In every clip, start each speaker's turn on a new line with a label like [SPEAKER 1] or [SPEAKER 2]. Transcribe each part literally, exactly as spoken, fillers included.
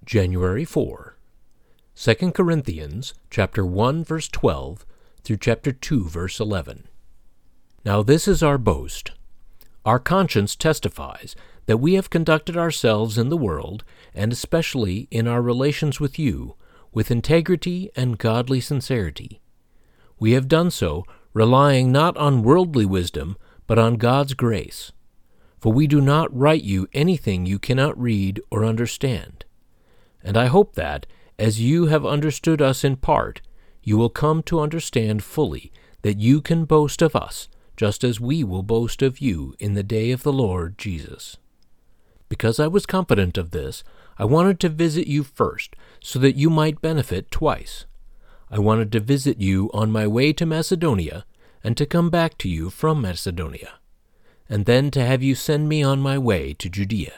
[SPEAKER 1] January fourth, Second Corinthians chapter one verse twelve through chapter two verse eleven. Now this is our boast. Our conscience testifies that we have conducted ourselves in the world, and especially in our relations with you, with integrity and godly sincerity. We have done so, relying not on worldly wisdom, but on God's grace. For we do not write you anything you cannot read or understand. And I hope that, as you have understood us in part, you will come to understand fully that you can boast of us, just as we will boast of you in the day of the Lord Jesus. Because I was confident of this, I wanted to visit you first, so that you might benefit twice. I wanted to visit you on my way to Macedonia, and to come back to you from Macedonia, and then to have you send me on my way to Judea.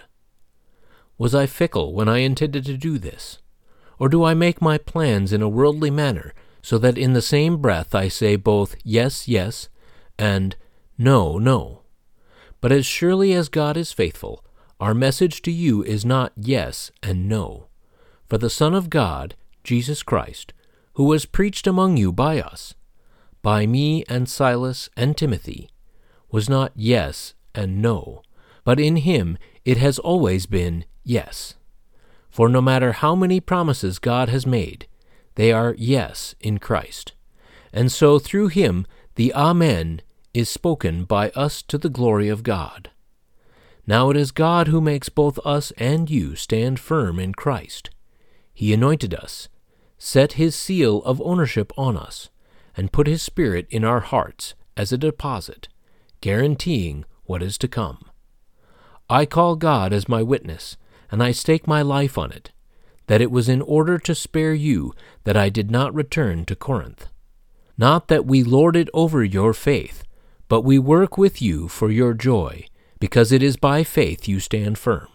[SPEAKER 1] Was I fickle when I intended to do this? Or do I make my plans in a worldly manner, so that in the same breath I say both yes, yes, and no, no? But as surely as God is faithful, our message to you is not yes and no. For the Son of God, Jesus Christ, who was preached among you by us, by me and Silas and Timothy, was not yes and no, but in him it has always been yes. For no matter how many promises God has made, they are yes in Christ. And so through him the Amen is spoken by us to the glory of God. Now it is God who makes both us and you stand firm in Christ. He anointed us, set his seal of ownership on us, and put his Spirit in our hearts as a deposit, guaranteeing what is to come. I call God as my witness, and I stake my life on it, that it was in order to spare you that I did not return to Corinth. Not that we lord it over your faith, but we work with you for your joy, because it is by faith you stand firm.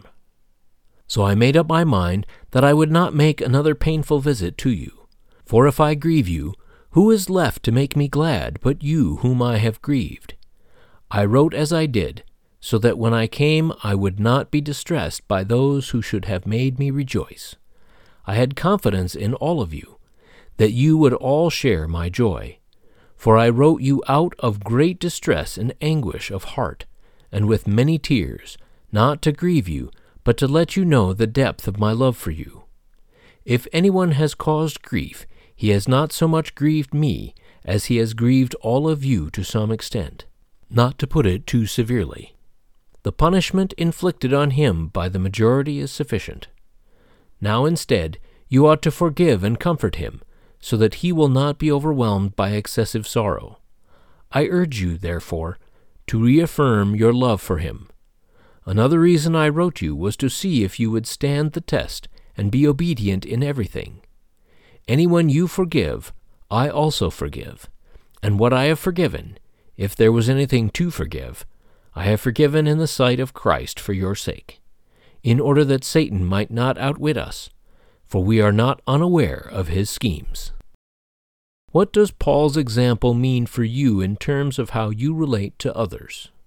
[SPEAKER 1] So I made up my mind that I would not make another painful visit to you. For if I grieve you, who is left to make me glad but you whom I have grieved? I wrote as I did, so that when I came I would not be distressed by those who should have made me rejoice. I had confidence in all of you, that you would all share my joy. For I wrote you out of great distress and anguish of heart, and with many tears, not to grieve you, but to let you know the depth of my love for you. If anyone has caused grief, he has not so much grieved me as he has grieved all of you to some extent, not to put it too severely. The punishment inflicted on him by the majority is sufficient. Now instead, you ought to forgive and comfort him, so that he will not be overwhelmed by excessive sorrow. I urge you, therefore, to reaffirm your love for him. Another reason I wrote you was to see if you would stand the test and be obedient in everything. Anyone you forgive, I also forgive. And what I have forgiven, if there was anything to forgive, I have forgiven in the sight of Christ for your sake, in order that Satan might not outwit us, for we are not unaware of his schemes. What does Paul's example mean for you in terms of how you relate to others?